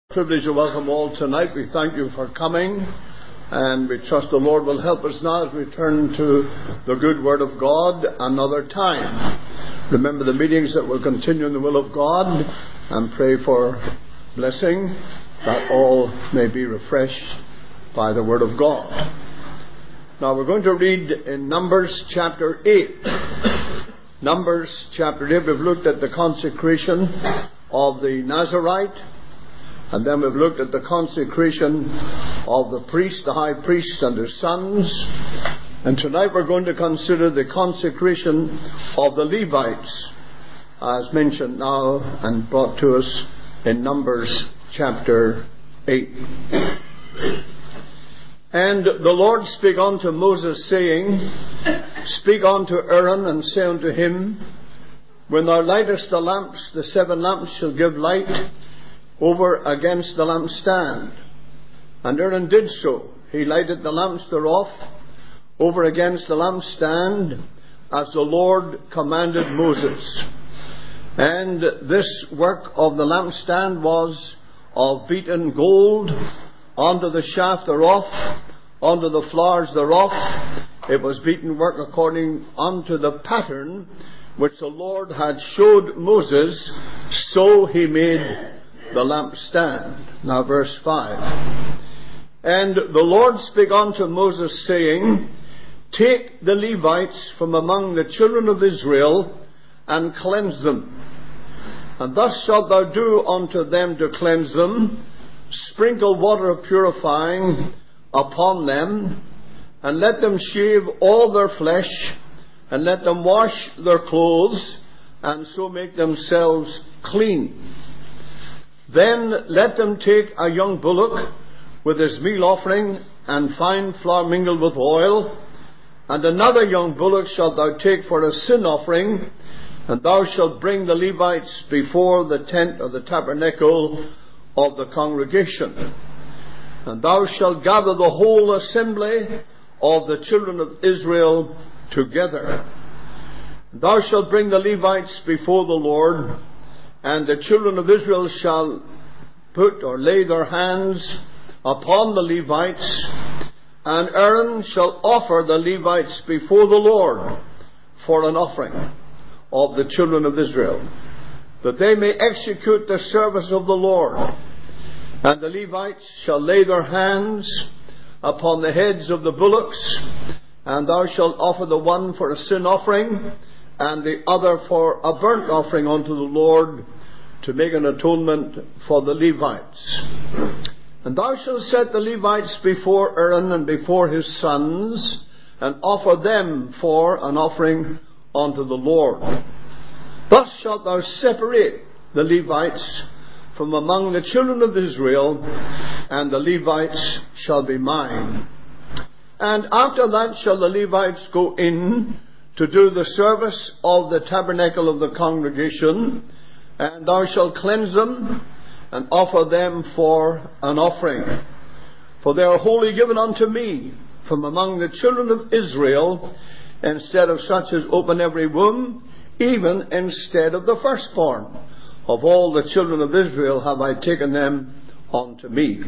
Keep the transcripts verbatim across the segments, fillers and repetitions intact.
Privilege to welcome all tonight. We thank you for coming, and we trust the Lord will help us now as we turn to the good word of God another time. Remember the meetings that will continue in the will of God, and pray for blessing that all may be refreshed by the word of God. Now we're going to read in Numbers chapter eight. Numbers chapter eight, we've looked at the consecration of the Nazarite. And then we've looked at the consecration of the priest, the high priest and his sons. And tonight we're going to consider the consecration of the Levites, as mentioned now and brought to us in Numbers chapter eight. And the Lord spake unto Moses, saying, Speak unto Aaron, and say unto him, When thou lightest the lamps, the seven lamps shall give light over against the lampstand. And Aaron did so. He lighted the lamps thereof over against the lampstand, as the Lord commanded Moses. And this work of the lampstand was of beaten gold, unto the shaft thereof, unto the flowers thereof. It was beaten work according unto the pattern which the Lord had showed Moses, so he made the lampstand. Now verse five. And the Lord spake unto Moses, saying, Take the Levites from among the children of Israel, and cleanse them. And thus shalt thou do unto them to cleanse them. Sprinkle water of purifying upon them, and let them shave all their flesh, and let them wash their clothes, and so make themselves clean. Then let them take a young bullock with his meal offering, and fine flour mingled with oil. And another young bullock shalt thou take for a sin offering, and thou shalt bring the Levites before the tent of the tabernacle of the congregation. And thou shalt gather the whole assembly of the children of Israel together. And thou shalt bring the Levites before the Lord, and the children of Israel shall put or lay their hands upon the Levites, and Aaron shall offer the Levites before the Lord for an offering of the children of Israel, that they may execute the service of the Lord. And the Levites shall lay their hands upon the heads of the bullocks, and thou shalt offer the one for a sin offering, and the other for a burnt offering unto the Lord, to make an atonement for the Levites. And thou shalt set the Levites before Aaron and before his sons, and offer them for an offering unto the Lord. Thus shalt thou separate the Levites from among the children of Israel, and the Levites shall be mine. And after that shall the Levites go in to do the service of the tabernacle of the congregation, and thou shalt cleanse them, and offer them for an offering. For they are wholly given unto me from among the children of Israel, instead of such as open every womb, even instead of the firstborn. Of all the children of Israel have I taken them unto me.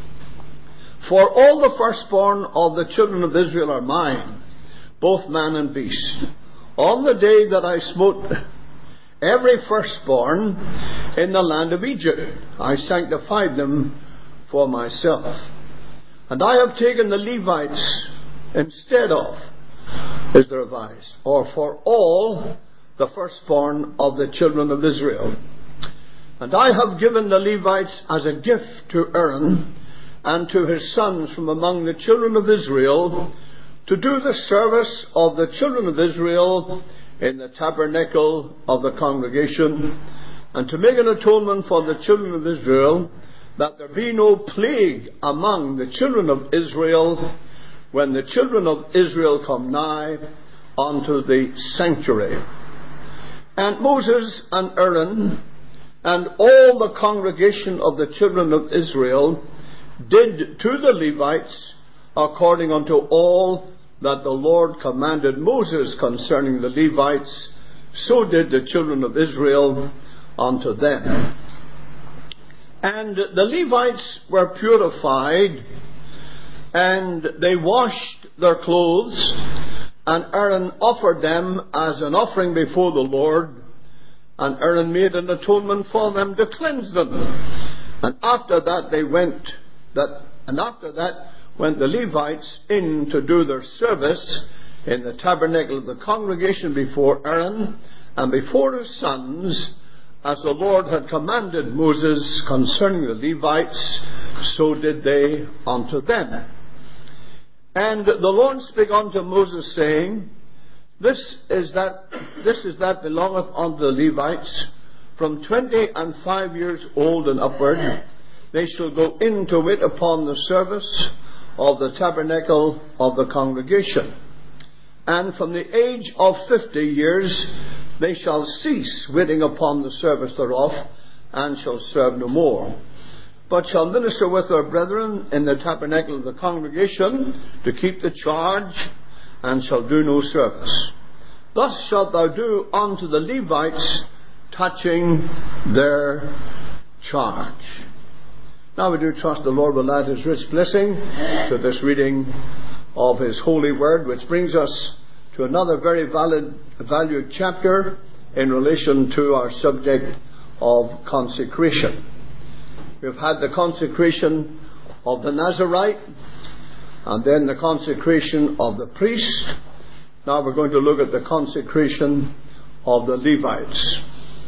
For all the firstborn of the children of Israel are mine, both man and beast. On the day that I smote every firstborn in the land of Egypt, I sanctified them for myself. And I have taken the Levites instead of, is the revised, or for all the firstborn of the children of Israel. And I have given the Levites as a gift to Aaron and to his sons from among the children of Israel, to do the service of the children of Israel in the tabernacle of the congregation, and to make an atonement for the children of Israel, that there be no plague among the children of Israel, when the children of Israel come nigh unto the sanctuary. And Moses and Aaron and all the congregation of the children of Israel did to the Levites according unto all that the Lord commanded Moses concerning the Levites, so did the children of Israel unto them. And the Levites were purified, and they washed their clothes, and Aaron offered them as an offering before the Lord, and Aaron made an atonement for them to cleanse them. And after that they went, that, and after that went the Levites in to do their service in the tabernacle of the congregation before Aaron and before his sons, as the Lord had commanded Moses concerning the Levites, so did they unto them. And the Lord spake unto Moses, saying, This is that this is that belongeth unto the Levites, from twenty and five years old and upward. They shall go in to wait upon the service of the tabernacle of the congregation. And from the age of fifty years they shall cease waiting upon the service thereof, and shall serve no more, but shall minister with their brethren in the tabernacle of the congregation to keep the charge, and shall do no service. Thus shalt thou do unto the Levites touching their charge. Now we do trust the Lord will add his rich blessing to this reading of his holy word, which brings us to another very valid, valued chapter in relation to our subject of consecration. We've had the consecration of the Nazarite, and then the consecration of the priest. Now we're going to look at the consecration of the Levites.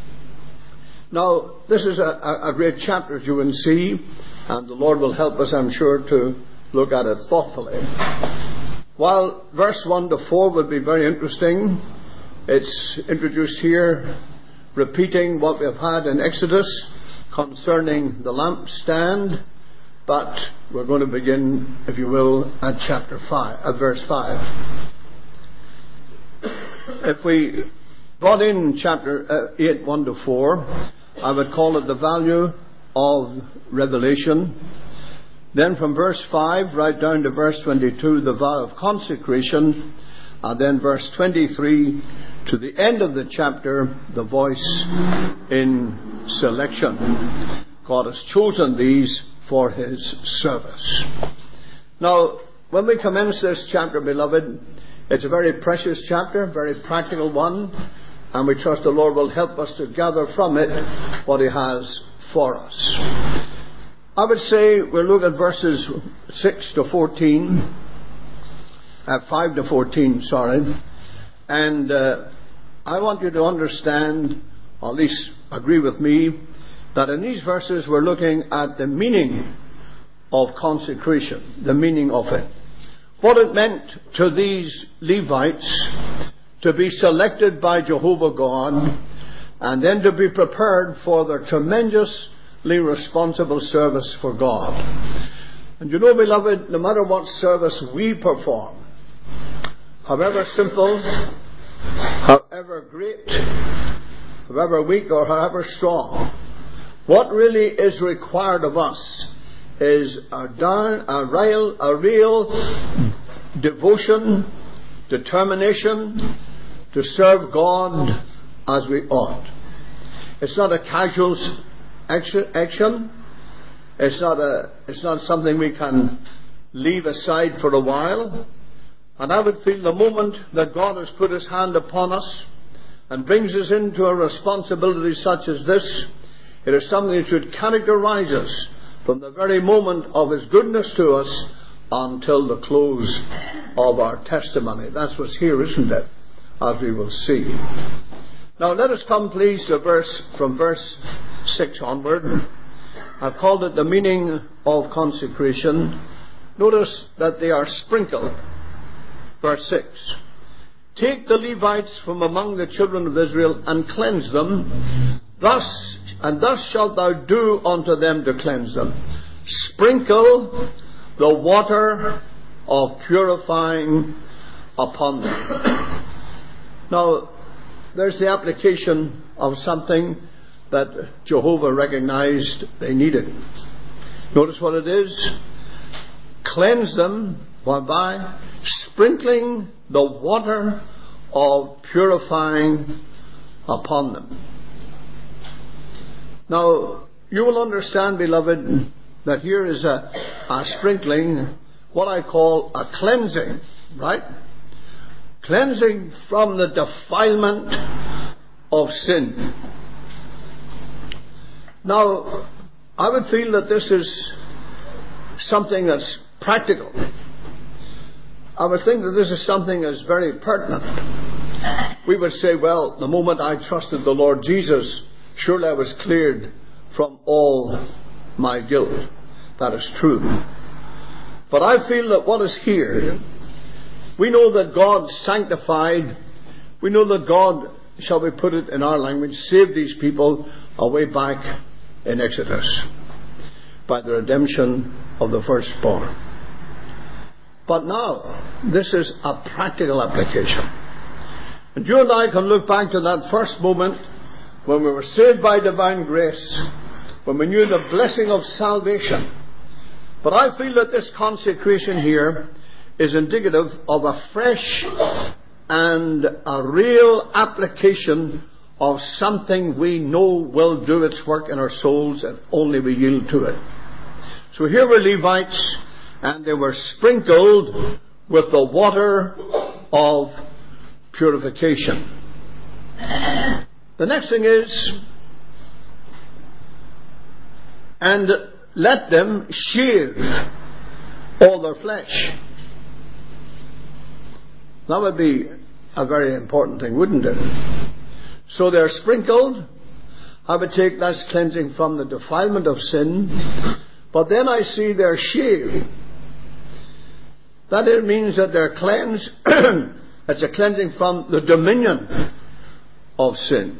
Now, this is a, a great chapter, as you can see, and the Lord will help us, I'm sure, to look at it thoughtfully. While verse one to four would be very interesting, it's introduced here, repeating what we have had in Exodus concerning the lampstand, but we're going to begin, if you will, at chapter five, at verse five. If we brought in chapter eight, one to four, I would call it the value of revelation. Then from verse five right down to verse twenty-two, the vow of consecration. And then verse twenty-three to the end of the chapter, the voice in selection. God has chosen these for his service. Now, when we commence this chapter, beloved, it's a very precious chapter, very practical one, and we trust the Lord will help us to gather from it what he has for us. I would say we'll look at verses six to fourteen, uh, five to fourteen, sorry, and uh, I want you to understand, or at least agree with me, that in these verses we're looking at the meaning of consecration, the meaning of it. What it meant to these Levites to be selected by Jehovah God and then to be prepared for their tremendously responsible service for God. And you know, beloved, no matter what service we perform, however simple, however great, however weak or however strong, what really is required of us is a, down, a, real, a real devotion, determination to serve God as we ought. It's not a casual action. It's not a. It's not something we can leave aside for a while. And I would feel the moment that God has put his hand upon us and brings us into a responsibility such as this, it is something that should characterize us from the very moment of his goodness to us until the close of our testimony. That's what's here, isn't it? As we will see. Now let us come please to verse, from verse six onward. I've called it the meaning of consecration. Notice that they are sprinkled. Verse six. Take the Levites from among the children of Israel and cleanse them. Thus, and thus shalt thou do unto them to cleanse them. Sprinkle the water of purifying upon them. Now, there's the application of something that Jehovah recognized they needed. Notice what it is. Cleanse them by sprinkling the water of purifying upon them. Now, you will understand, beloved, that here is a, a sprinkling, what I call a cleansing, right? Cleansing from the defilement of sin. Now, I would feel that this is something that's practical. I would think that this is something that's very pertinent. We would say, well, the moment I trusted the Lord Jesus, surely I was cleared from all my guilt. That is true. But I feel that what is here, we know that God sanctified, we know that God, shall we put it in our language, saved these people away back in Exodus by the redemption of the firstborn. But now, this is a practical application. And you and I can look back to that first moment when we were saved by divine grace, when we knew the blessing of salvation. But I feel that this consecration here is indicative of a fresh and a real application of something we know will do its work in our souls if only we yield to it. So here were Levites, and they were sprinkled with the water of purification. The next thing is, and let them shave all their flesh. That would be a very important thing, wouldn't it? So they're sprinkled. I would take that's cleansing from the defilement of sin. But then I see they're shaved. That it means that they're cleansed. It's a cleansing from the dominion of sin.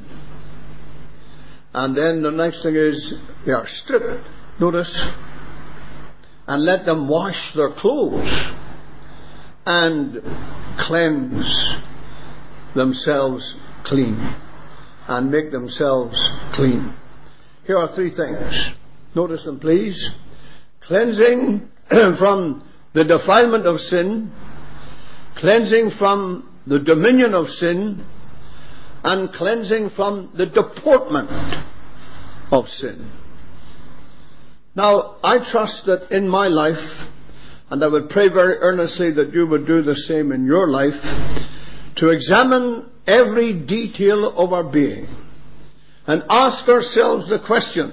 And then the next thing is they are stripped. Notice. And let them wash their clothes and cleanse themselves clean. And make themselves clean. Here are three things. Notice them, please. Cleansing from the defilement of sin, cleansing from the dominion of sin, and cleansing from the deportment of sin. Now, I trust that in my life, and I would pray very earnestly that you would do the same in your life, to examine every detail of our being and ask ourselves the question,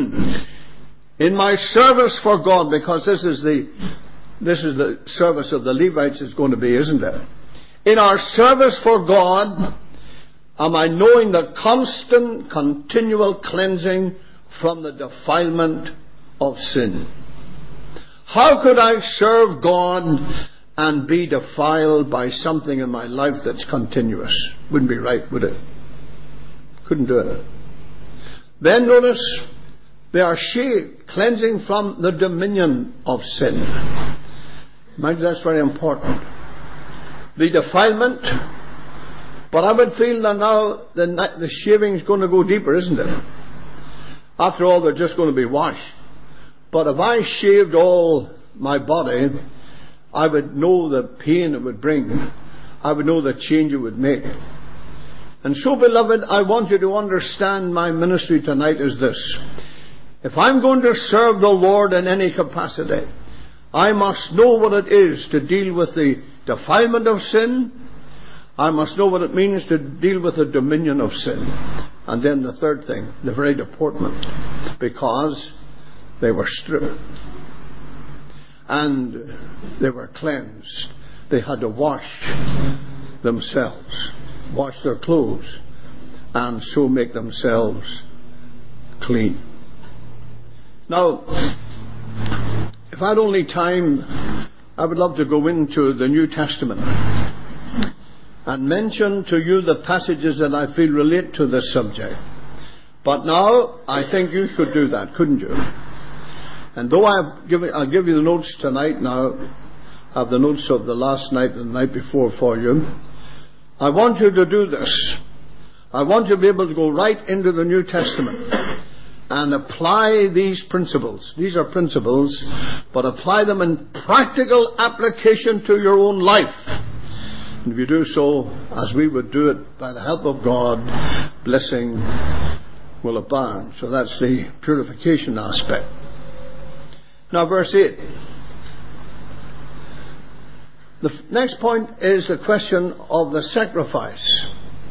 in my service for God, because this is the this is the service of the Levites is going to be, isn't it? In our service for God, am I knowing the constant, continual cleansing from the defilement of sin? How could I serve God and be defiled by something in my life that's continuous? Wouldn't be right, would it? Couldn't do it. Then notice, they are shaved, cleansing from the dominion of sin. Mind you, that's very important. The defilement, but I would feel that now the, the shaving is going to go deeper, isn't it? After all, they're just going to be washed. But if I shaved all my body, I would know the pain it would bring. I would know the change it would make. And so, beloved, I want you to understand my ministry tonight is this. If I'm going to serve the Lord in any capacity, I must know what it is to deal with the defilement of sin. I must know what it means to deal with the dominion of sin. And then the third thing, the very deportment. Because they were stripped. And they were cleansed. They had to wash themselves. Wash their clothes. And so make themselves clean. Now, if I had only time, I would love to go into the New Testament and mention to you the passages that I feel relate to this subject. But now, I think you could do that, couldn't you? And though I've given, I'll give you the notes tonight now, I have the notes of the last night and the night before for you. I want you to do this. I want you to be able to go right into the New Testament and apply these principles. These are principles, but apply them in practical application to your own life. And if you do so, as we would do it by the help of God, blessing will abound. So that's the purification aspect. Now verse eight. The f- next point is the question of the sacrifice.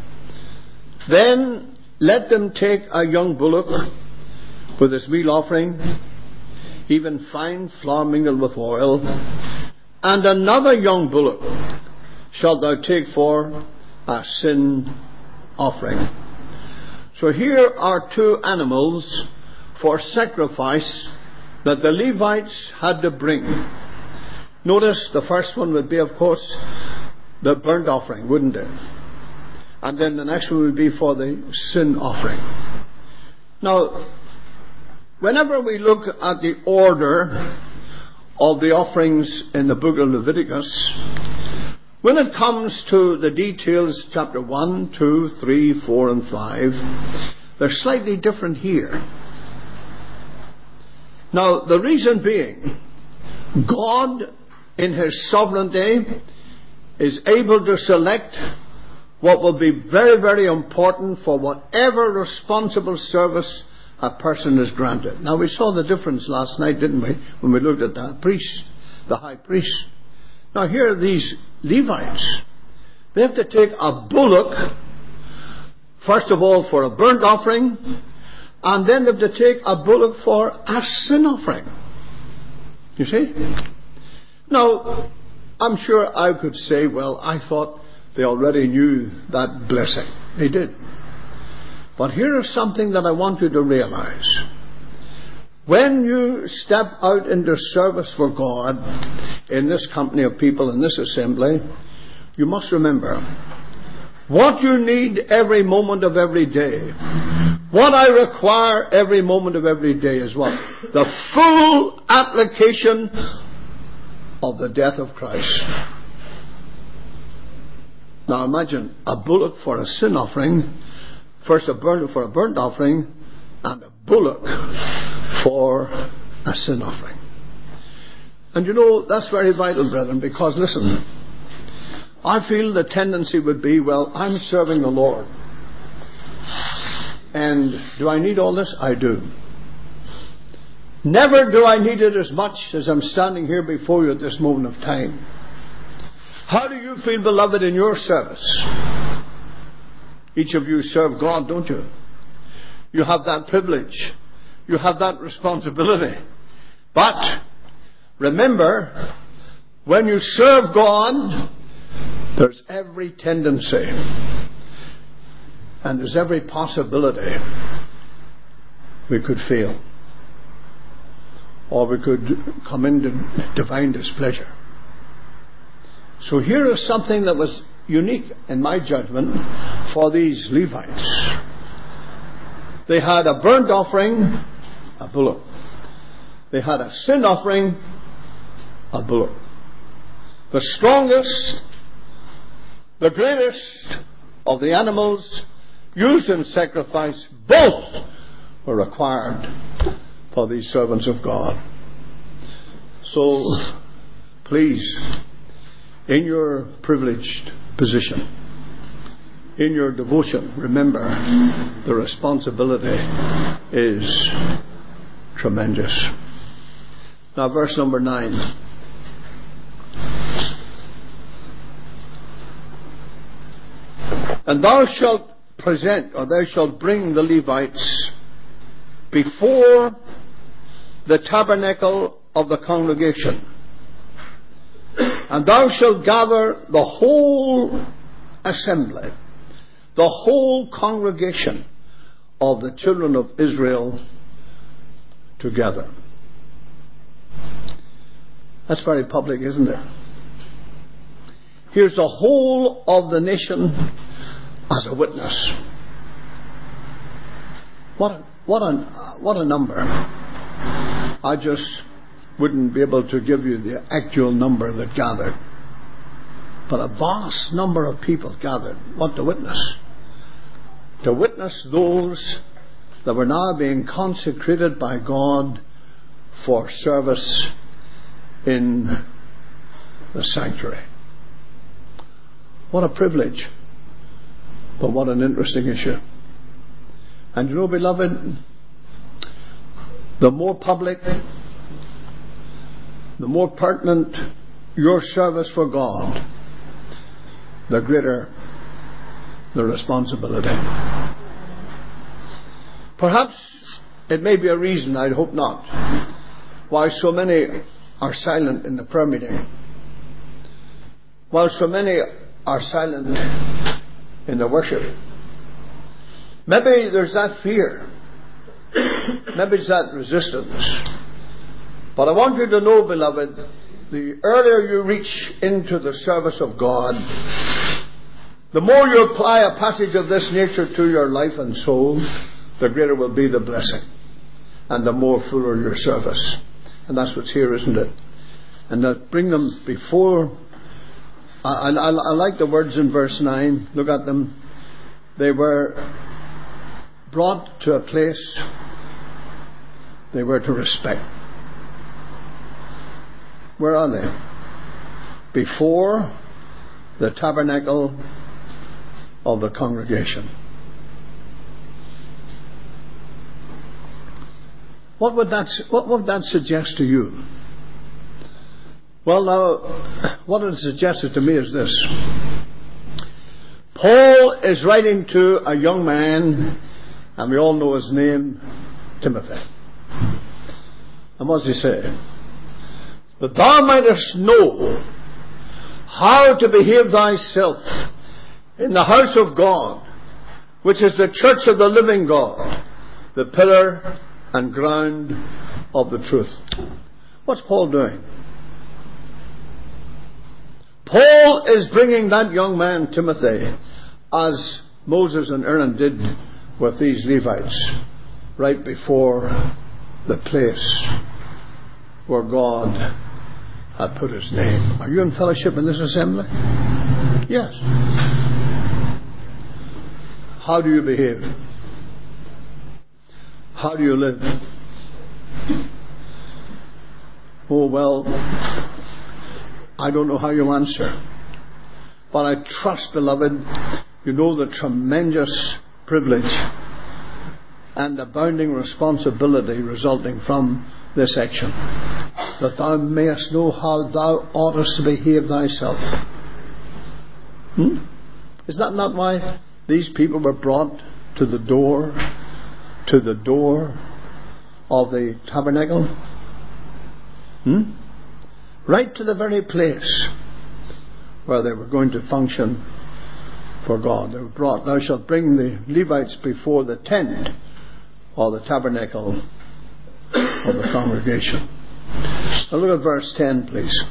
Then let them take a young bullock with his meal offering, even fine flour mingled with oil, and another young bullock shalt thou take for a sin offering. So here are two animals for sacrifice that the Levites had to bring. Notice the first one would be, of course, the burnt offering, wouldn't it? And then the next one would be for the sin offering. Now, whenever we look at the order of the offerings in the book of Leviticus, when it comes to the details, chapter one, two, three, four, and five, they're slightly different here. Now, the reason being, God, in His sovereignty, is able to select what will be very, very important for whatever responsible service a person is granted. Now, we saw the difference last night, didn't we, when we looked at the priest, the high priest. Now, here are these Levites. They have to take a bullock, first of all, for a burnt offering, and then they have to take a bullock for a sin offering. You see? Now, I'm sure I could say, well, I thought they already knew that blessing. They did. But here is something that I want you to realize. When you step out into service for God in this company of people, in this assembly, you must remember what you need every moment of every day. What I require every moment of every day is what? The full application of the death of Christ. Now imagine a bullock for a sin offering, first a burnt for a burnt offering, and a bullock for a sin offering. And you know, that's very vital, brethren, because listen, I feel the tendency would be, well, I'm serving the Lord. And do I need all this? I do. Never do I need it as much as I'm standing here before you at this moment of time. How do you feel, beloved, in your service? Each of you serve God, don't you? You have that privilege. You have that responsibility. But remember, when you serve God, there's every tendency and there's every possibility we could fail, or we could come into divine displeasure. So here is something that was unique, in my judgment, for these Levites. They had a burnt offering, a bullock. They had a sin offering, a bullock. The strongest, the greatest of the animals used in sacrifice, both were required for these servants of God. So, please, in your privileged position, in your devotion, remember the responsibility is tremendous. Now, verse number nine. And thou shalt present, or thou shalt bring the Levites before the tabernacle of the congregation. And thou shalt gather the whole assembly, the whole congregation of the children of Israel together. That's very public, isn't it? Here's the whole of the nation as a witness. What a, what a, what a number. I just wouldn't be able to give you the actual number that gathered. But a vast number of people gathered. What to witness? To witness those that were now being consecrated by God for service in the sanctuary. What a privilege. But what an interesting issue. And you know, beloved, the more public, the more pertinent your service for God, the greater the responsibility. Perhaps it may be a reason, I hope not, why so many are silent in the prayer meeting, while so many are silent in the worship. Maybe there's that fear. Maybe it's that resistance. But I want you to know, beloved, the earlier you reach into the service of God, the more you apply a passage of this nature to your life and soul, the greater will be the blessing, and the more fuller your service. And that's what's here, isn't it? And that bring them before. I, I, I like the words in verse nine. Look at them. They were brought to a place they were to respect. Where are they? Before the tabernacle of the congregation. What would that, what would that suggest to you? Well, now, what it suggested to me is this. Paul is writing to a young man, and we all know his name, Timothy. And what does he say? That thou mightest know how to behave thyself in the house of God, which is the church of the living God, the pillar and ground of the truth. What's Paul doing? Paul is bringing that young man, Timothy, as Moses and Aaron did with these Levites, right before the place where God had put his name. Are you in fellowship in this assembly? Yes. How do you behave? How do you live? Oh, well, I don't know how you answer. But I trust, beloved, you know the tremendous privilege and abounding responsibility resulting from this action, that thou mayest know how thou oughtest to behave thyself. Hmm? Is that not why these people were brought to the door, to the door of the tabernacle? Hmm? Right to the very place where they were going to function for God. They were brought, thou shalt bring the Levites before the tent or the tabernacle of the congregation. Now look at verse ten, please.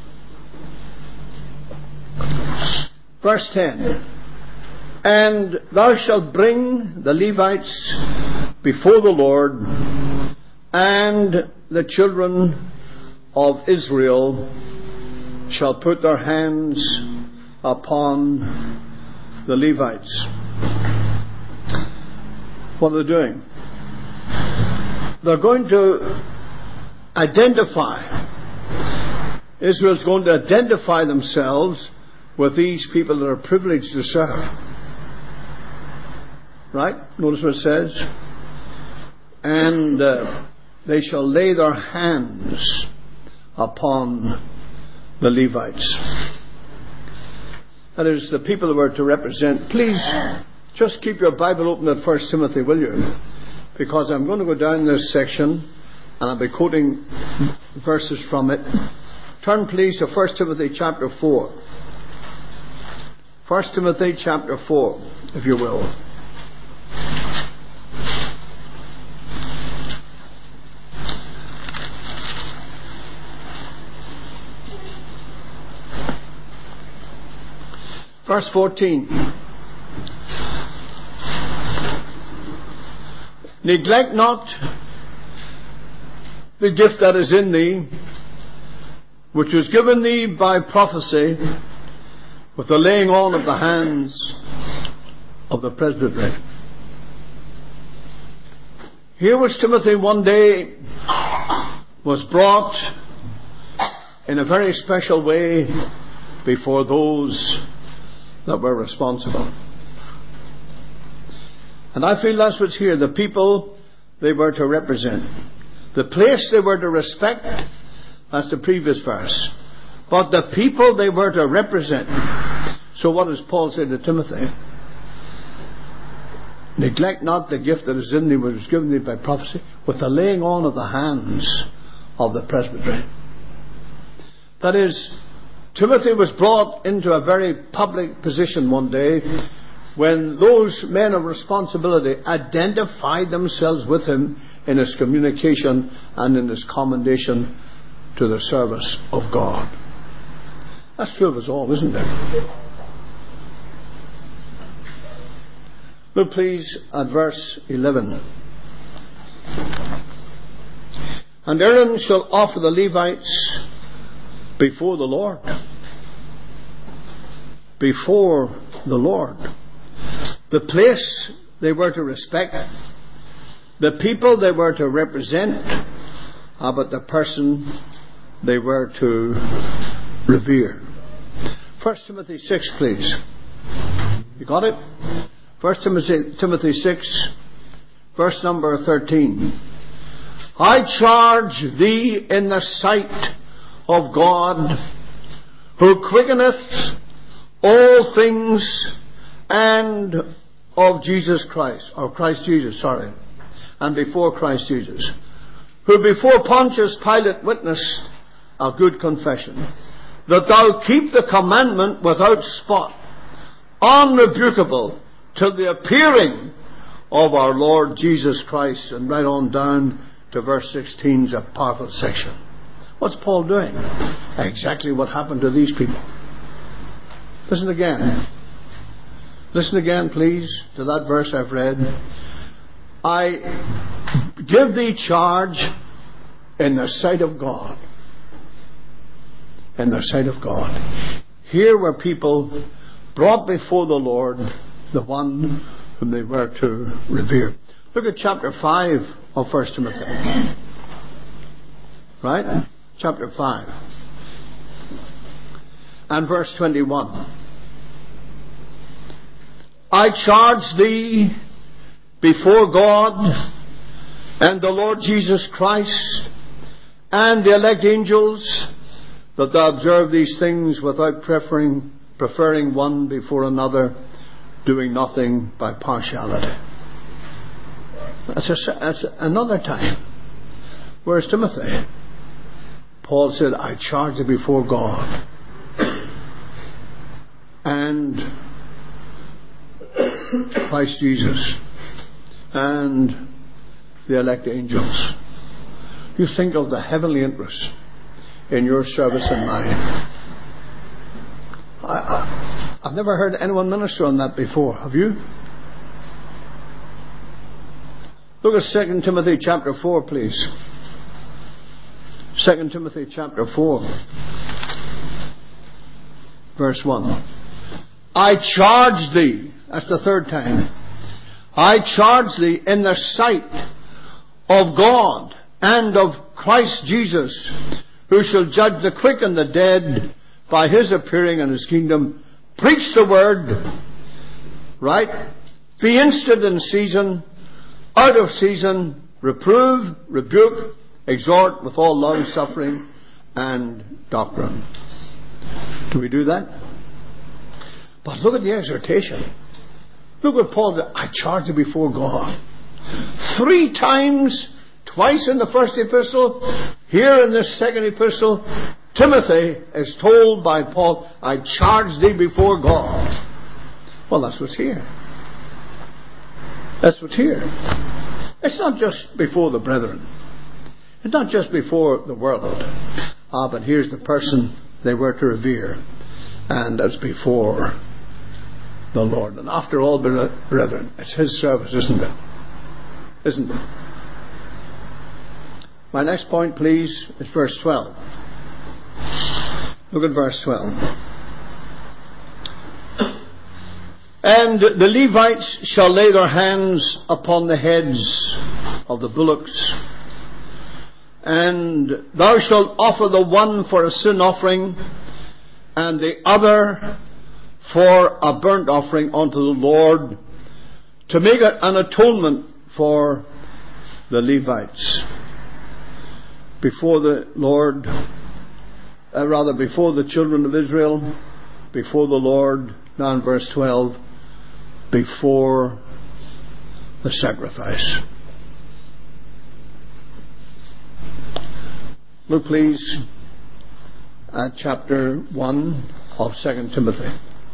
Verse ten. And thou shalt bring the Levites before the Lord, and the children of Israel shall put their hands upon the Levites. What are they doing? They're going to identify. Israel's going to identify themselves with these people that are privileged to serve. Right? Notice what it says. And uh, they shall lay their hands upon the Levites. That is, the people that were to represent. Please, just keep your Bible open at First Timothy, will you? Because I'm going to go down this section and I'll be quoting verses from it. Turn please to First Timothy chapter four. First Timothy chapter four, if you will. Verse fourteen. Neglect not the gift that is in thee, which was given thee by prophecy, with the laying on of the hands of the presbytery. Here was Timothy one day, was brought in a very special way before those that were responsible. And I feel that's what's here. The people they were to represent. The place they were to respect. That's the previous verse. But the people they were to represent. So what does Paul say to Timothy? Neglect not the gift that is in thee, which was given thee by prophecy, with the laying on of the hands of the presbytery. That is, Timothy was brought into a very public position one day when those men of responsibility identified themselves with him in his communication and in his commendation to the service of God. That's true of us all, isn't it? Look please at verse eleven. And Aaron shall offer the Levites before the Lord. Before the Lord. The place they were to respect. The people they were to represent. Ah, but the person they were to revere. First Timothy six, please. You got it? First Timothy six, verse number thirteen. I charge thee in the sight of God, who quickeneth all things, and of Jesus Christ, or Christ Jesus, sorry, and before Christ Jesus, who before Pontius Pilate witnessed a good confession, that thou keep the commandment without spot, unrebukable, till the appearing of our Lord Jesus Christ. And right on down to verse sixteen is a powerful section. What's Paul doing? Exactly what happened to these people. Listen again. Listen again, please, to that verse I've read. I give thee charge in the sight of God. In the sight of God. Here were people brought before the Lord, the one whom they were to revere. Look at chapter five of First Timothy. Right? Chapter five. And verse twenty-one. I charge thee before God and the Lord Jesus Christ and the elect angels, that thou observe these things without preferring, preferring one before another, doing nothing by partiality. That's, a, that's another time. Where's Timothy? Paul said, I charge thee before God and Christ Jesus and the elect angels. You think of the heavenly interest in your service and mine. I, I, I've never heard anyone minister on that before. Have you? Look at Second Timothy chapter four, please. Second Timothy chapter four, verse one. I charge thee, that's the third time, I charge thee in the sight of God and of Christ Jesus, who shall judge the quick and the dead by his appearing in his kingdom. Preach the word, right? Be instant in season, out of season, reprove, rebuke, exhort with all long suffering and doctrine. Do we do that? But look at the exhortation. Look what Paul did. I charge you before God. Three times, twice in the first epistle, here in this second epistle, Timothy is told by Paul, I charge thee before God. Well, that's what's here. That's what's here. It's not just before the brethren. It's not just before the world. Ah, but here's the person they were to revere. And that's before the Lord. And after all, brethren, it's his service, isn't it? Isn't it? My next point, please, is verse twelve. Look at verse twelve. And the Levites shall lay their hands upon the heads of the bullocks, and thou shalt offer the one for a sin offering, and the other for a burnt offering unto the Lord, to make an atonement for the Levites before the Lord, uh, rather before the children of Israel, before the Lord, now in verse twelve, before the sacrifice. Look please at chapter one of Second Timothy.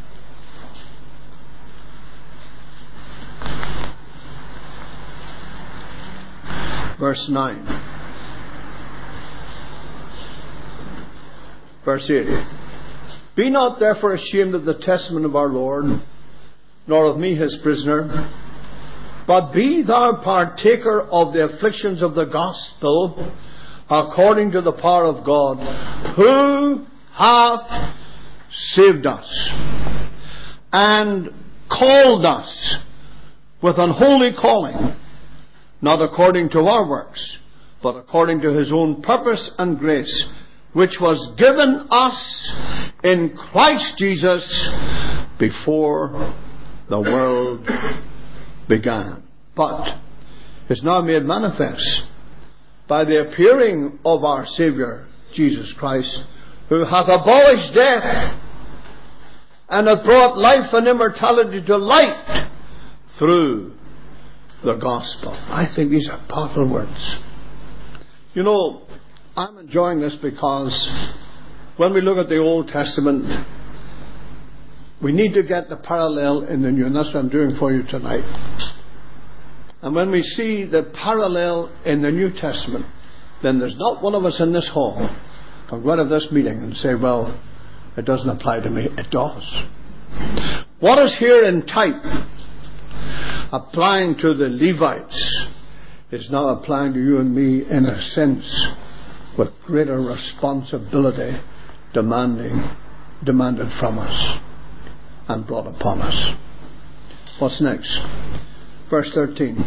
Verse nine. Verse eight. Be not therefore ashamed of the testimony of our Lord, nor of me his prisoner, but be thou partaker of the afflictions of the gospel, according to the power of God, who hath saved us, and called us with an holy calling, not according to our works, but according to his own purpose and grace, which was given us in Christ Jesus before the world began, but is now made manifest by the appearing of our Saviour Jesus Christ, who hath abolished death and hath brought life and immortality to light through the gospel. I think these are powerful words. You know, I'm enjoying this because when we look at the Old Testament, we need to get the parallel in the New, and that's what I'm doing for you tonight. And when we see the parallel in the New Testament, then there's not one of us in this hall who go out of this meeting and say, well, it doesn't apply to me. It does. What is here in type applying to the Levites is now applying to you and me in a sense with greater responsibility demanding, demanded from us and brought upon us. What's next? Verse thirteen.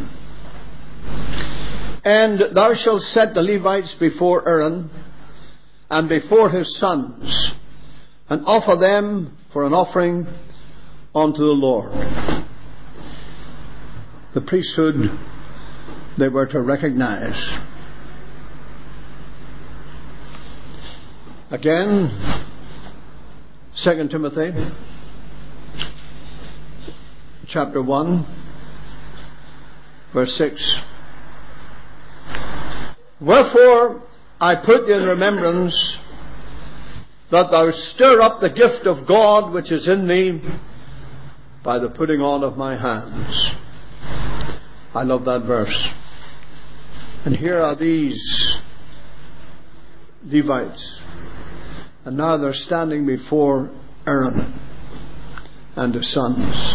And thou shalt set the Levites before Aaron and before his sons, and offer them for an offering unto the Lord. The priesthood they were to recognize. Again, Second Timothy chapter one, verse six. Wherefore I put thee in remembrance that thou stir up the gift of God which is in thee by the putting on of my hands. I love that verse. And here are these Levites, and now they're standing before Aaron and his sons.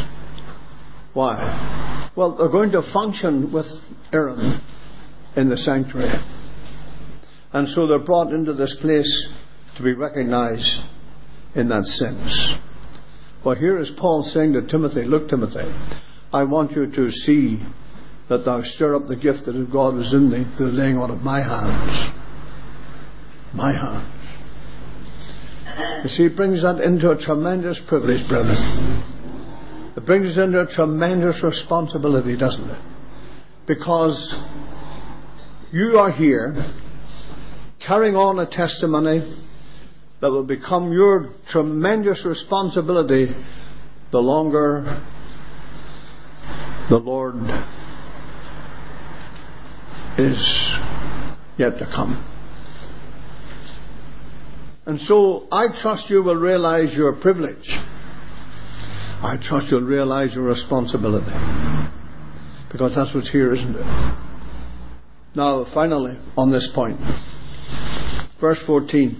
Why? Well, they're going to function with Aaron in the sanctuary. And so they're brought into this place to be recognized in that sense. Well, here is Paul saying to Timothy, look, Timothy, I want you to see that thou stir up the gift that God was in thee through the laying on of my hands. My hands. You see, it brings that into a tremendous privilege, brethren. It brings us into a tremendous responsibility, doesn't it? Because you are here carrying on a testimony that will become your tremendous responsibility the longer the Lord is yet to come. And so I trust you will realize your privilege. I trust you'll realize your responsibility. Because that's what's here, isn't it? Now, finally, on this point, verse fourteen.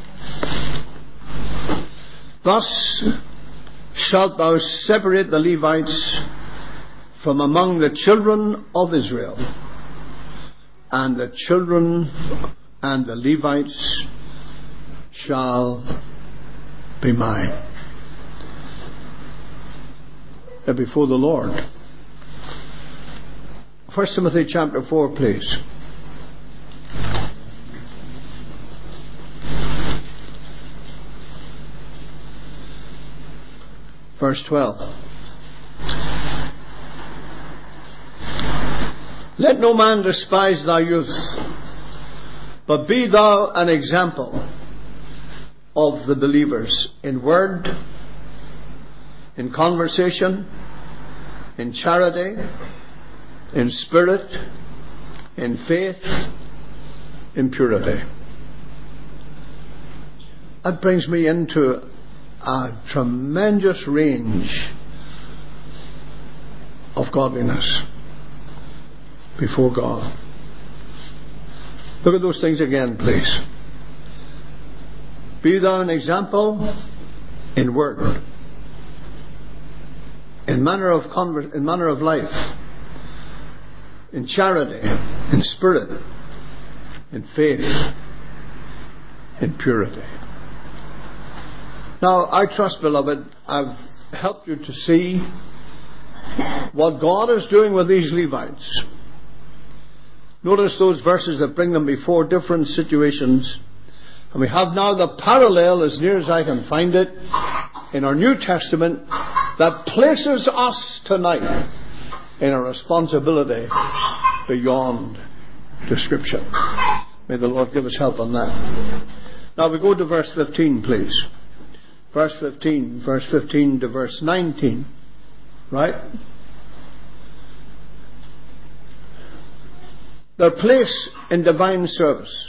Thus shalt thou separate the Levites from among the children of Israel, and the children and the Levites shall be mine. They're before the Lord. First Timothy chapter four, please. Verse twelve. Let no man despise thy youth, but be thou an example of the believers in word, in conversation, in charity, in spirit, in faith, in purity. That brings me into a tremendous range of godliness before God. Look at those things again, please. Be thou an example in word, in manner of conver- in manner of life, in charity, in spirit, in faith, in purity. Now, I trust, beloved, I've helped you to see what God is doing with these Levites. Notice those verses that bring them before different situations. And we have now the parallel, as near as I can find it, in our New Testament that places us tonight in a responsibility beyond description. May the Lord give us help on that. Now we go to verse fifteen, please. Verse fifteen, verse fifteen to verse nineteen. Right? Their place in divine service.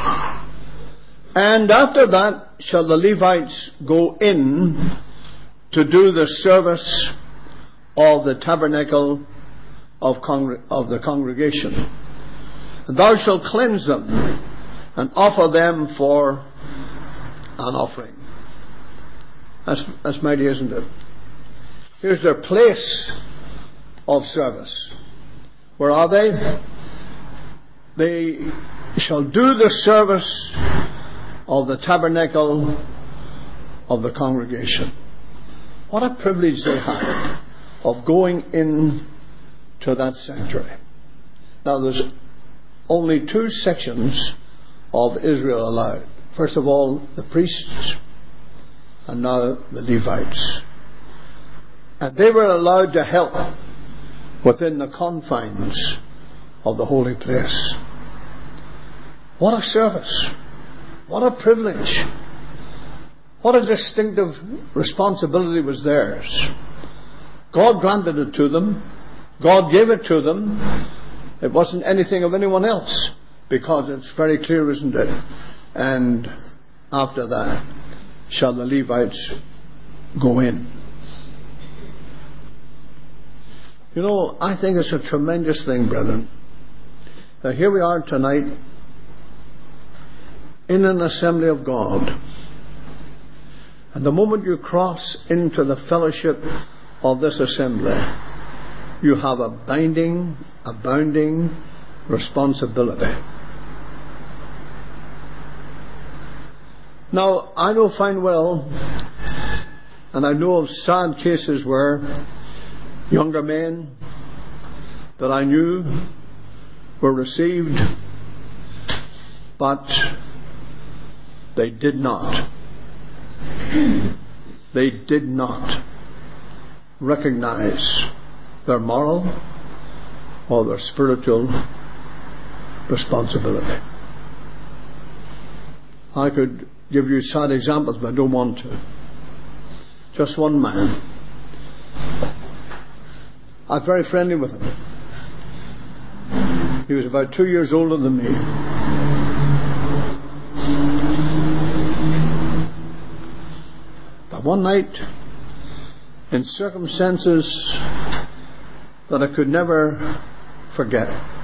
And after that shall the Levites go in to do the service of the tabernacle of, congr- of the congregation. And thou shalt cleanse them and offer them for an offering. That's, that's mighty, isn't it? Here's their place of service. Where are they? They shall do the service of the tabernacle of the congregation. What a privilege they had of going in to that sanctuary. Now there's only two sections of Israel allowed. First of all, the priests, and now the Levites. And they were allowed to help within the confines of the holy place. What a service. What a privilege. What a distinctive responsibility was theirs. God granted it to them. God gave it to them. It wasn't anything of anyone else, because it's very clear, isn't it? And after that shall the Levites go in. You know, I think it's a tremendous thing, brethren, that here we are tonight in an assembly of God. And the moment you cross into the fellowship of this assembly, you have a binding, abounding responsibility. Now, I know fine well, and I know of sad cases where younger men that I knew were received, but they did not. They did not recognize their moral or their spiritual responsibility. I could give you sad examples, but I don't want to. Just one man. I'm very friendly with him. He was about two years older than me. But one night, in circumstances that I could never forget,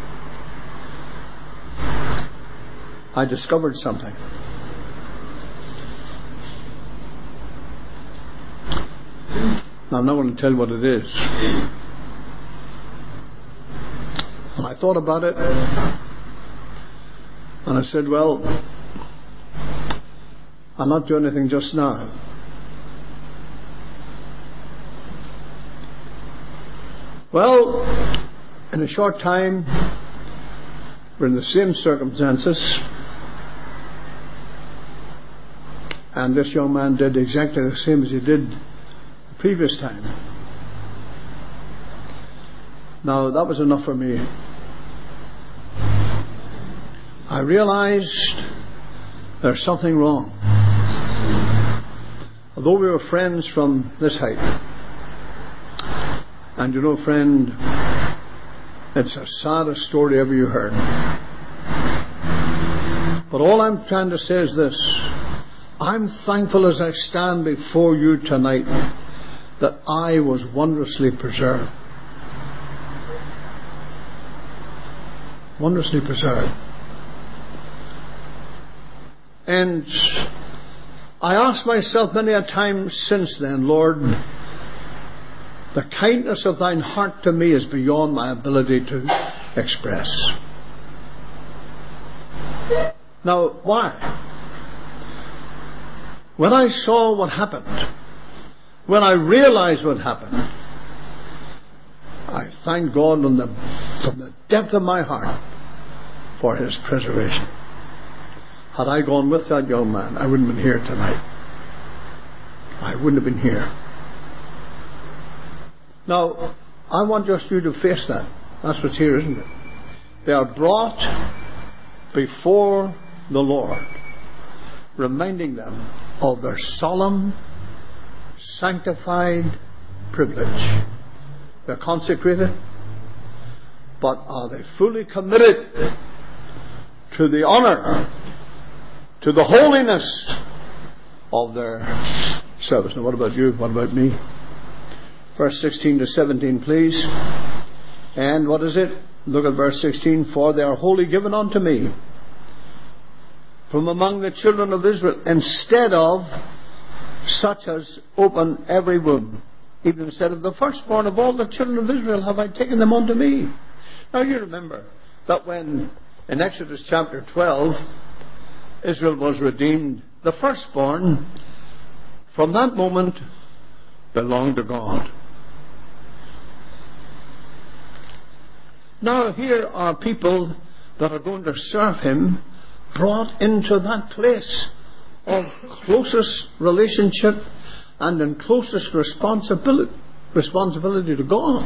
I discovered something. Now, I'm not going to tell you what it is. And I thought about it, and I said, well, I'll not do anything just now. Well, in a short time, we're in the same circumstances, and this young man did exactly the same as he did the previous time. Now, that was enough for me. I realized there's something wrong. Although we were friends from this height, and you know, friend, it's the saddest story ever you heard. But all I'm trying to say is this: I'm thankful as I stand before you tonight that I was wondrously preserved. Wondrously preserved. And I asked myself many a time since then, Lord, the kindness of thine heart to me is beyond my ability to express. Now, why? When I saw what happened, when I realized what happened, I thank God from the, from the depth of my heart for His preservation. Had I gone with that young man, I wouldn't have been here tonight. I wouldn't have been here. Now, I want just you to face that. That's what's here, isn't it? They are brought before the Lord, reminding them of their solemn, sanctified privilege. They're consecrated, but are they fully committed to the honour, to the holiness of their service? Now, what about you? What about me? Verse sixteen to seventeen, please. And what is it? Look at verse sixteen. For they are wholly given unto me from among the children of Israel, instead of such as open every womb. Even instead of the firstborn of all the children of Israel have I taken them unto me. Now you remember that when in Exodus chapter twelve Israel was redeemed, the firstborn from that moment belonged to God. Now here are people that are going to serve Him, brought into that place of closest relationship and in closest responsibility responsibility to God.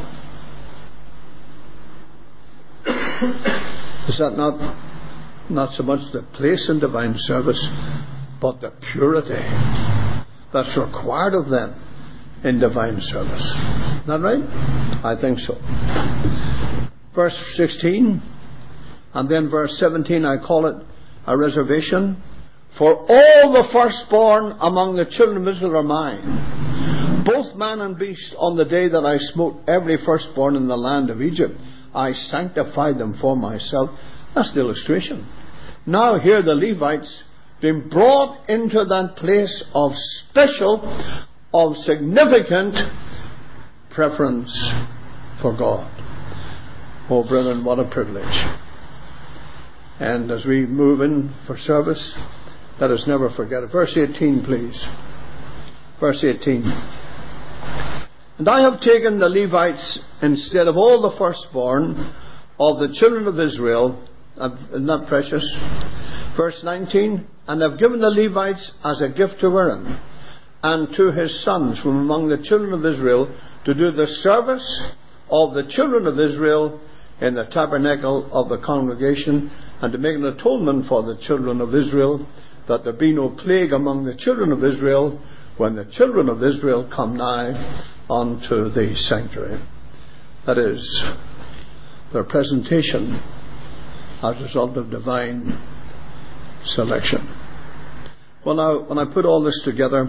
Is that not not so much the place in divine service, but the purity that's required of them in divine service? Is that right? I think so. Verse sixteen, and then verse seventeen, I call it a reservation. For all the firstborn among the children of Israel are mine, both man and beast, on the day that I smote every firstborn in the land of Egypt. I sanctified them for myself. That's the illustration. Now here the Levites being brought into that place of special, of significant preference for God. Oh, brethren, what a privilege. And as we move in for service, let us never forget it. Verse eighteen, please. Verse eighteen. And I have taken the Levites instead of all the firstborn of the children of Israel. Isn't that precious? Verse nineteen. And have given the Levites as a gift to Aaron and to his sons from among the children of Israel to do the service of the children of Israel in the tabernacle of the congregation, and to make an atonement for the children of Israel, that there be no plague among the children of Israel when the children of Israel come nigh unto the sanctuary. That is, their presentation as a result of divine selection. Well, now, when I put all this together,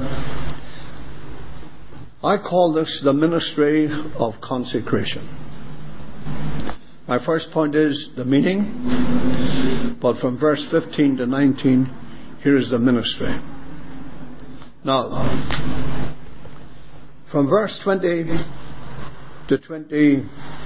I call this the ministry of consecration. My first point is the meaning, but from verse fifteen to nineteen, here is the ministry. Now, from verse twenty to twenty-two,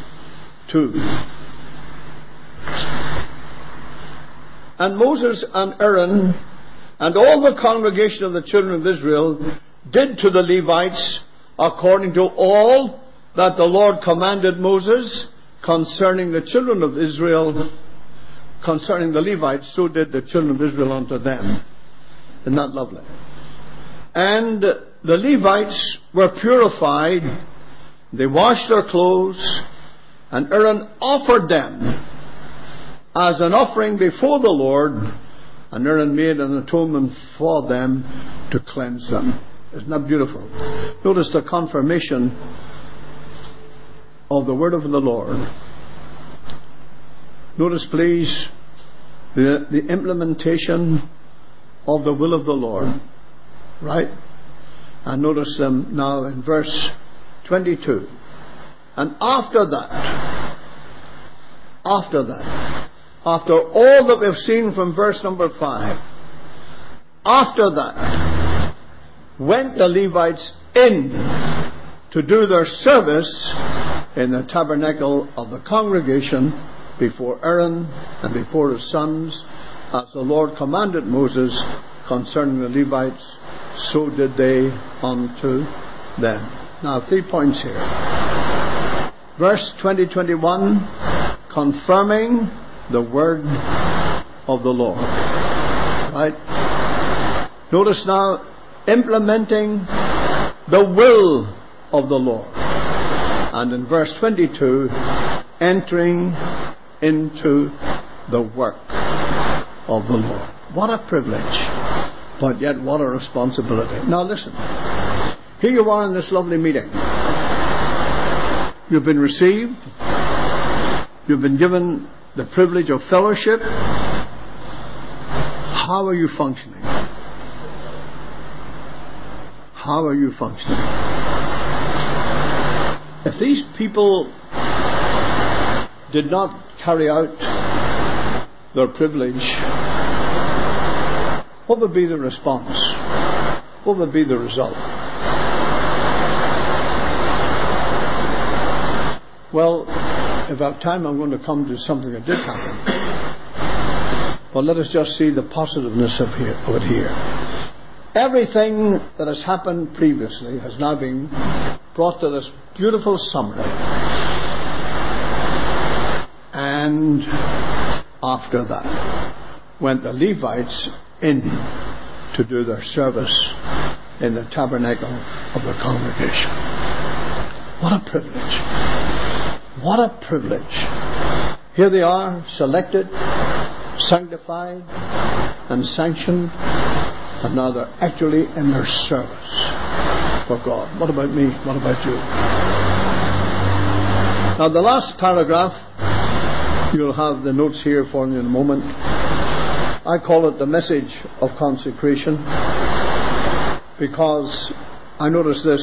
and Moses and Aaron and all the congregation of the children of Israel did to the Levites according to all that the Lord commanded Moses concerning the children of Israel, concerning the Levites, so did the children of Israel unto them. Isn't that lovely? And the Levites were purified, they washed their clothes, and Aaron offered them as an offering before the Lord, and Aaron made an atonement for them to cleanse them. Isn't that beautiful? Notice the confirmation of the word of the Lord. Notice, please, the, the implementation of the will of the Lord. Right? And notice them now in verse twenty-two. And after that, after that, after all that we've seen from verse number five, after that, went the Levites in to do their service in the tabernacle of the congregation before Aaron and before his sons, as the Lord commanded Moses concerning the Levites, so did they unto them. Now, three points here. Verse twenty, twenty-one, confirming the word of the Lord. Right? Notice now, implementing the will of the Lord. And in verse twenty-two, entering into the work of the Lord. What a privilege, but yet what a responsibility. Now listen, here you are in this lovely meeting. You've been received. You've been given the privilege of fellowship. How are you functioning? How are you functioning? If these people did not carry out their privilege, what would be the response? What would be the result? Well, if I have time, I'm going to come to something that did happen. But let us just see the positiveness of, here, of it here. Everything that has happened previously has now been brought to this beautiful summary. And after that went the Levites in to do their service in the tabernacle of the congregation. What a privilege. What a privilege. Here they are, selected, sanctified, and sanctioned, and now they're actually in their service for God. What about me? What about you? Now the last paragraph, you'll have the notes here for me in a moment. I call it the message of consecration, because I notice this.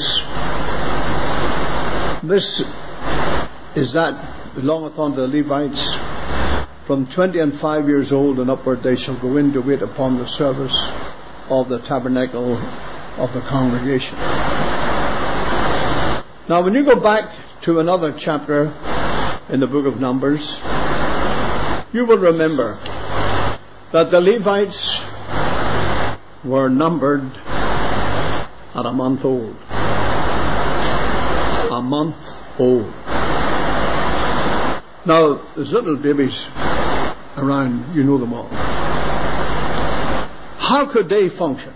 This is that belongeth unto the Levites. From twenty and five years old and upward they shall go in to wait upon the service of the tabernacle of the congregation. Now when you go back to another chapter in the book of Numbers, you will remember that the Levites were numbered at a month old. A month old. Now, there's little babies around, you know them all. How could they function?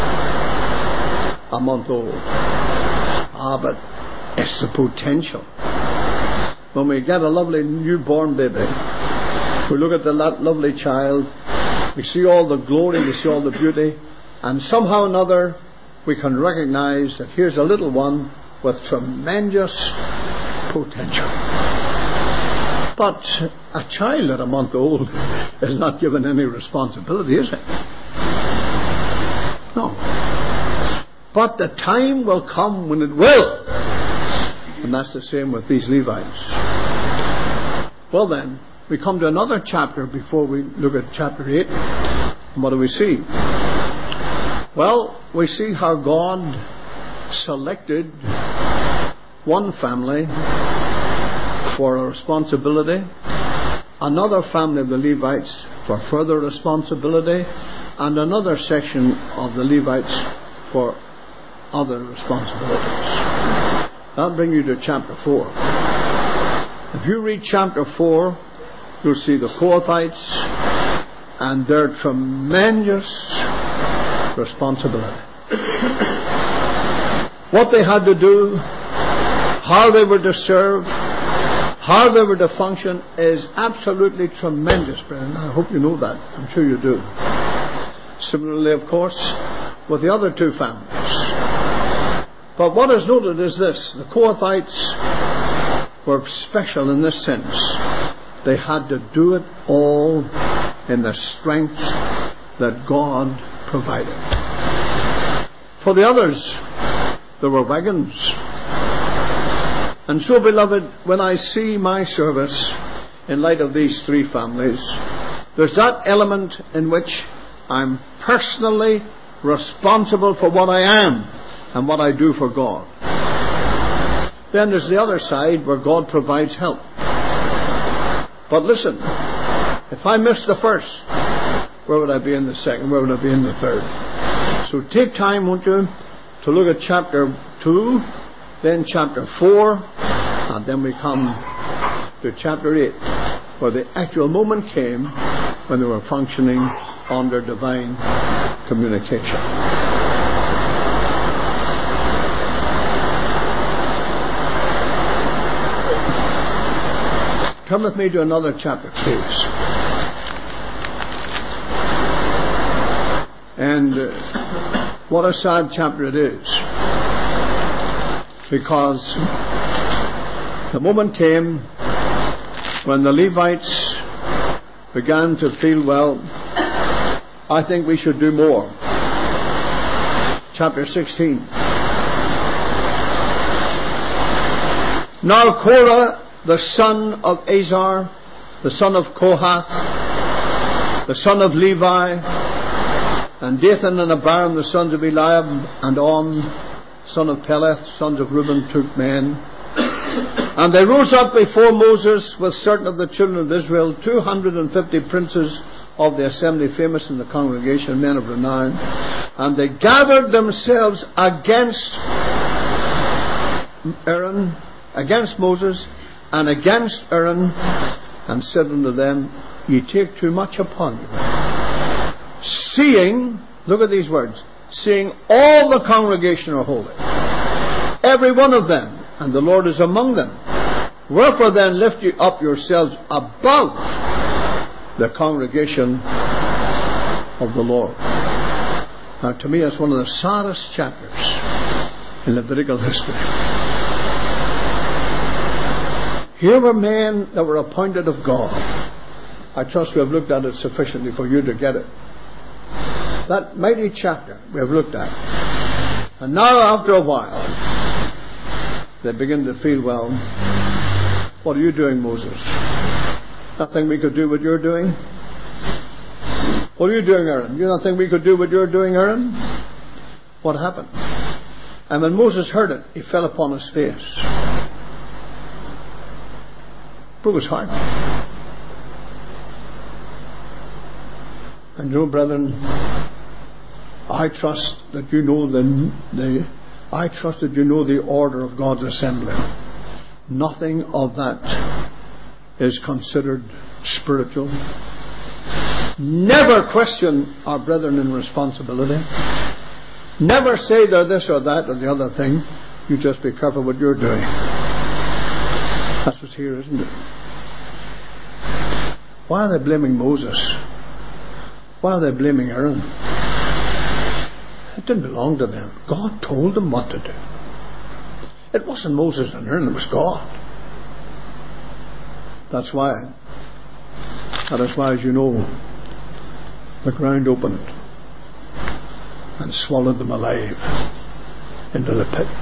A month old. Ah, but it's the potential. When we get a lovely newborn baby, we look at the lovely child, we see all the glory, we see all the beauty, and somehow or another we can recognize that here's a little one with tremendous potential. But a child at a month old is not given any responsibility, is it? No. But the time will come when it will. And that's the same with these Levites. Well then, we come to another chapter before we look at chapter eight. And what do we see? Well, we see how God selected one family for a responsibility, another family of the Levites for further responsibility, and another section of the Levites for other responsibilities. That'll bring you to chapter four. If you read chapter four, you'll see the Kohathites and their tremendous responsibility. What they had to do, how they were to serve, how they were to function is absolutely tremendous, brethren. I hope you know that. I'm sure you do. Similarly, of course, with the other two families. But what is noted is this: the Kohathites were special in this sense. They had to do it all in the strength that God provided. For the others, there were wagons. And so, beloved, when I see my service in light of these three families, there's that element in which I'm personally responsible for what I am and what I do for God. Then there's the other side where God provides help. But listen, if I miss the first, where would I be in the second? Where would I be in the third? So take time, won't you, to look at chapter two, then chapter four, and then we come to chapter eight, where the actual moment came when they were functioning under divine communication. Come with me to another chapter, please. And uh, what a sad chapter it is. Because the moment came when the Levites began to feel, well, I think we should do more. Chapter sixteen. Now Korah, the son of Azar, the son of Kohath, the son of Levi, and Dathan and Abiram, the sons of Eliab, and On, son of Peleth, sons of Reuben, took men. And they rose up before Moses with certain of the children of Israel, two hundred and fifty princes of the assembly, famous in the congregation, men of renown. And they gathered themselves against Aaron, against Moses, and against Aaron, and said unto them, Ye take too much upon you. Seeing, look at these words, seeing all the congregation are holy, every one of them, and the Lord is among them. Wherefore then lift you up yourselves above the congregation of the Lord. Now to me that's one of the saddest chapters in Levitical history. Here were men that were appointed of God. I trust we have looked at it sufficiently for you to get it. That mighty chapter we have looked at. And now after a while, they begin to feel, well, what are you doing, Moses? Nothing we could do what you're doing? What are you doing, Aaron? You don't think we could do what you're doing, Aaron? What happened? And when Moses heard it, he fell upon his face. Broke his heart. And you know, brethren, I trust that you know the, the I trust that you know the order of God's assembly. Nothing of that is considered spiritual. Never question our brethren in responsibility. Never say they're this or that or the other thing. You just be careful what you're doing. That's what's here, isn't it? Why are they blaming Moses? Why are they blaming Aaron? It didn't belong to them. God told them what to do. It wasn't Moses and Aaron, it was God. That's why. That is why, as you know, the ground opened and swallowed them alive into the pit.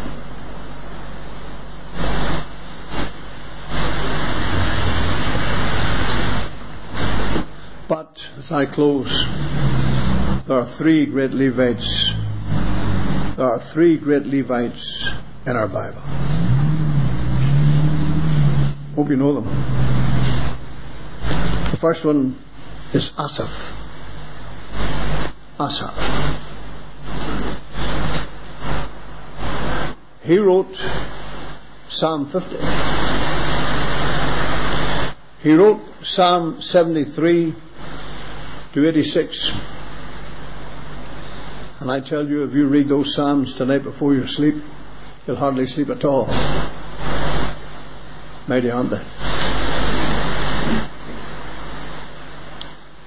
But, as I close, there are three great Levites. There are three great Levites in our Bible. Hope you know them. The first one is Asaph. Asaph. He wrote Psalm fifty. He wrote Psalm seventy-three to eighty-six. And I tell you, if you read those Psalms tonight before you sleep, you'll hardly sleep at all. Mighty, aren't they?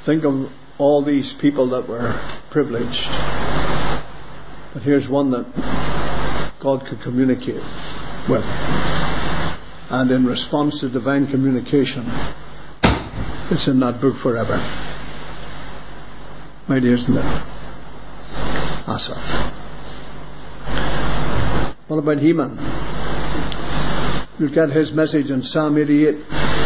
Think of all these people that were privileged. But here's one that God could communicate with. And in response to divine communication, it's in that book forever. Mighty, isn't it? Asaph. What about Heman? You'll get his message in Psalm eighty-eight.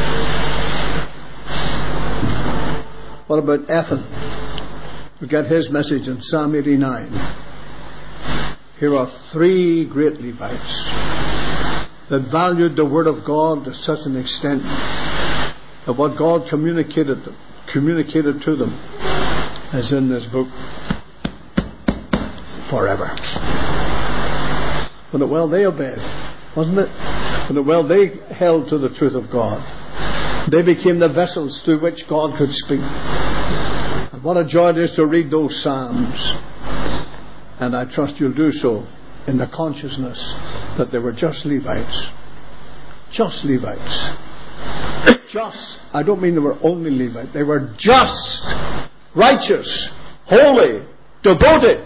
What about Ethan? You'll get his message in Psalm eighty-nine. Here are three great Levites that valued the Word of God to such an extent that what God communicated communicated to them is in this book forever. But well, they obeyed, wasn't it? But well, they held to the truth of God. They became the vessels through which God could speak. And what a joy it is to read those Psalms. And I trust you'll do so in the consciousness that they were just Levites. Just Levites. Just. I don't mean they were only Levites. They were just, righteous, holy, devoted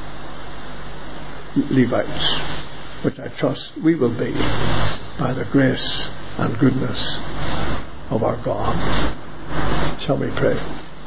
Levites, which I trust we will be by the grace and goodness of our God. Shall we pray?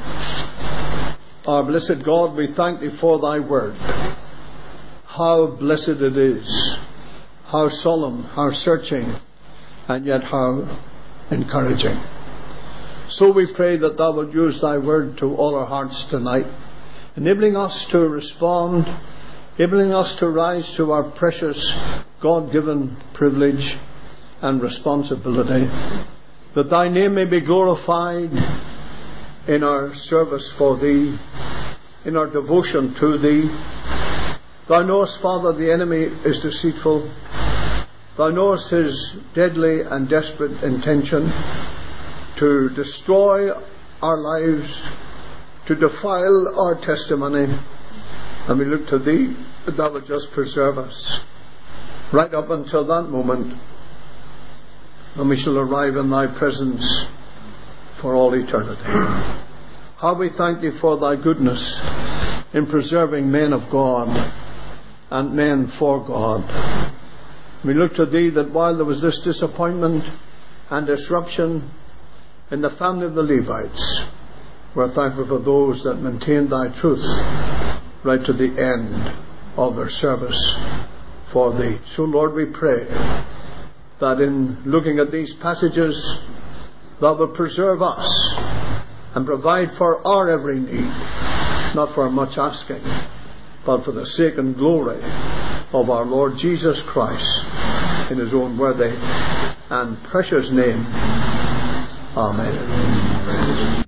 Our blessed God, we thank Thee for Thy word. How blessed it is, how solemn, how searching, and yet how encouraging. So we pray that Thou wilt use Thy word to all our hearts tonight, enabling us to respond, enabling us to rise to our precious God-given privilege and responsibility, that Thy name may be glorified in our service for Thee, in our devotion to Thee. Thou knowest, Father, the enemy is deceitful. Thou knowest his deadly and desperate intention to destroy our lives, to defile our testimony. And we look to Thee that Thou would just preserve us right up until that moment when we shall arrive in Thy presence for all eternity. How we thank Thee for Thy goodness in preserving men of God and men for God. We look to Thee that while there was this disappointment and disruption in the family of the Levites, we're thankful for those that maintained Thy truth right to the end of their service for Thee. So Lord, we pray that in looking at these passages, Thou wilt preserve us and provide for our every need, not for much asking, but for the sake and glory of our Lord Jesus Christ, in His own worthy and precious name. Amen.